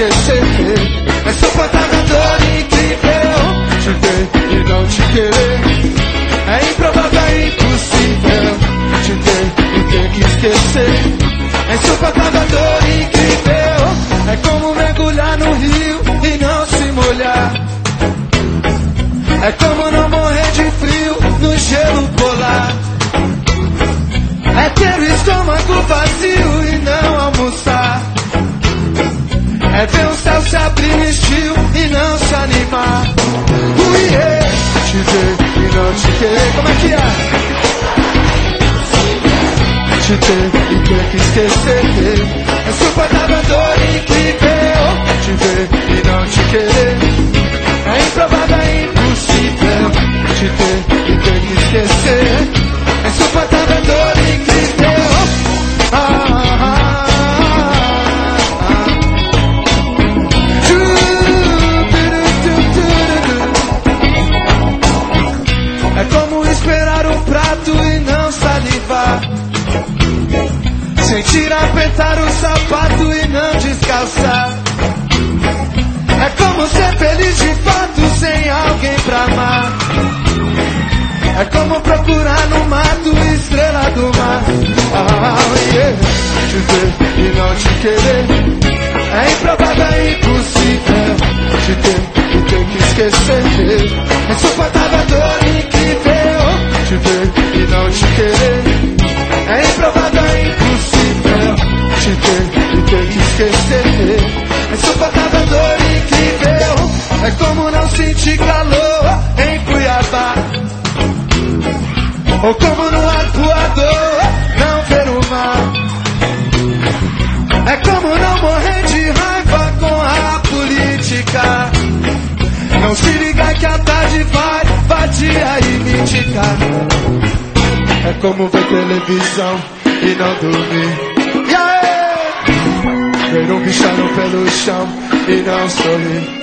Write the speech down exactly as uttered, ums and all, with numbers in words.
esquecer. É suportador incrível te ver e não te querer. É improvável, é impossível te ter e ter que esquecer. É insuportável, incrível. É como mergulhar no rio e não se molhar. É como não morrer de frio no gelo polar. É ter o estômago vazio e não almoçar. É ver o céu se abrir no estio e não se animar. Uiê, te ver e não te querer. Como é que é? Te ter e ter que esquecer. É suportável, dor incrível te ver e não te querer. É improvável, é impossível te ter e ter que esquecer. É suportável, dor incrível. Ah, ah, ah, ah. É como esperar um prato e não salivar. Sentir apertar o sapato e não descalçar. É como ser feliz de fato sem alguém pra amar. É como procurar no mato estrela do mar. Ah, yeah. Te ver e não te querer. É improvável, é impossível te ter e ter que esquecer. É insuportável, dor incrível te ver e não te querer. É improvável, é impossível te ter e ter que esquecer. É insuportável, dor incrível. É como não sentir calor em Cuiabá. Ou como no arpoador não ver o mar. É como não morrer de raiva com a política. Não se ligar que a tarde vai vadia e me indicar. É como ver televisão e não dormir. Yeah! Ver um bichano pelo chão e não sorrir.